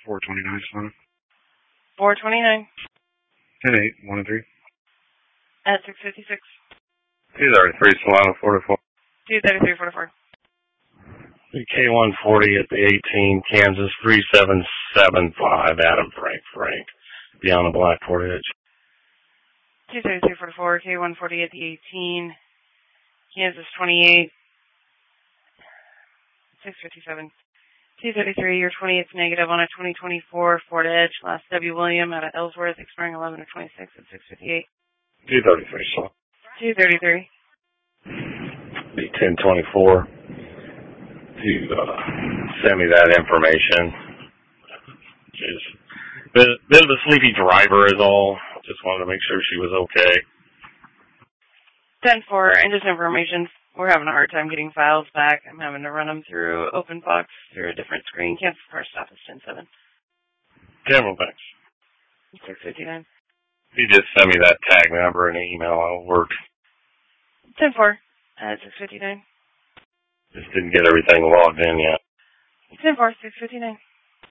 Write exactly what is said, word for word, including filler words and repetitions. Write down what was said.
four twenty-nine, Solana. four twenty-nine. ten eight, one three. At six fifty-six. two thirty-three, Solana, four to four. two thirty-three, four to four. K one forty at the eighteen, Kansas three seven seven five, Adam Frank Frank, beyond the Blackport Edge. two thirty-three, four to four, K one forty at the eighteen, Kansas twenty-eight, six fifty-seven. two thirty-three, your twenty-eight's negative on a twenty twenty-four Ford Edge, last W. William out of Ellsworth, expiring eleven of twenty-six at six fifty-eight. two thirty-three, so. two thirty-three. Be ten twenty-four. To uh, send me that information. She's a bit, bit of a sleepy driver is all. Just wanted to make sure she was okay. ten four, and just information. We're having a hard time getting files back. I'm having to run them through OpenBox through a different screen. Kansas First Office ten seven. Cameron, thanks. six fifty-nine. If you just send me that tag number and email, it'll work. ten four at six fifty-nine. Just didn't get everything logged in yet. ten four, six fifty-nine.